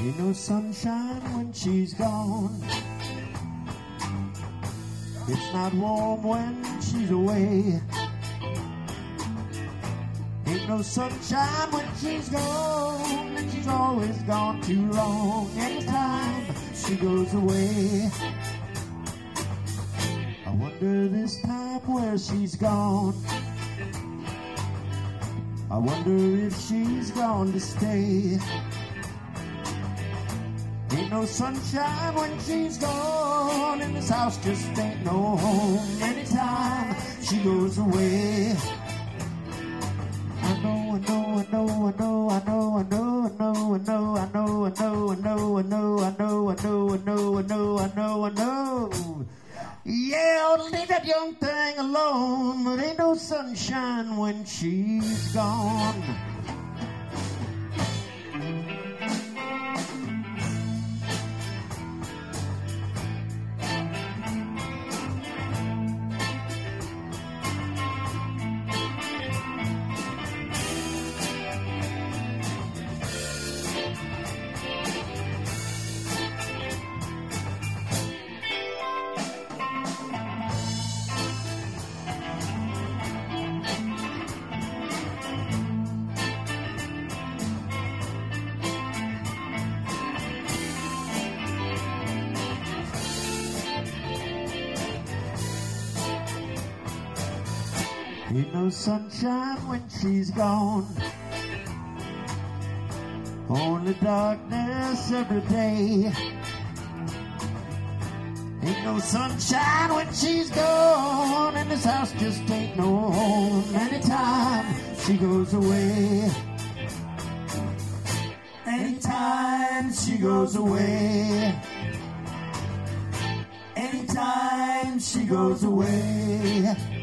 Ain't no sunshine when she's gone. It's not warm when she's away. Ain't no sunshine when she's gone, and she's always gone too long. Anytime she goes away, I wonder this time where she's gone. I wonder if she's gone to stay. Ain't no sunshine when she's gone, and this house just ain't no home. Anytime she goes away, I know, I know, I know, I know, I know, I know, I know, I know, I know, I know, I know, I know, I know, I know, I know, I know, I know, I know. Yeah, ought to leave that young thing alone, but ain't no sunshine when she's gone. Ain't no sunshine when she's gone, only darkness every day. Ain't no sunshine when she's gone, and this house just ain't no home. Anytime she goes away, anytime she goes away, anytime she goes away.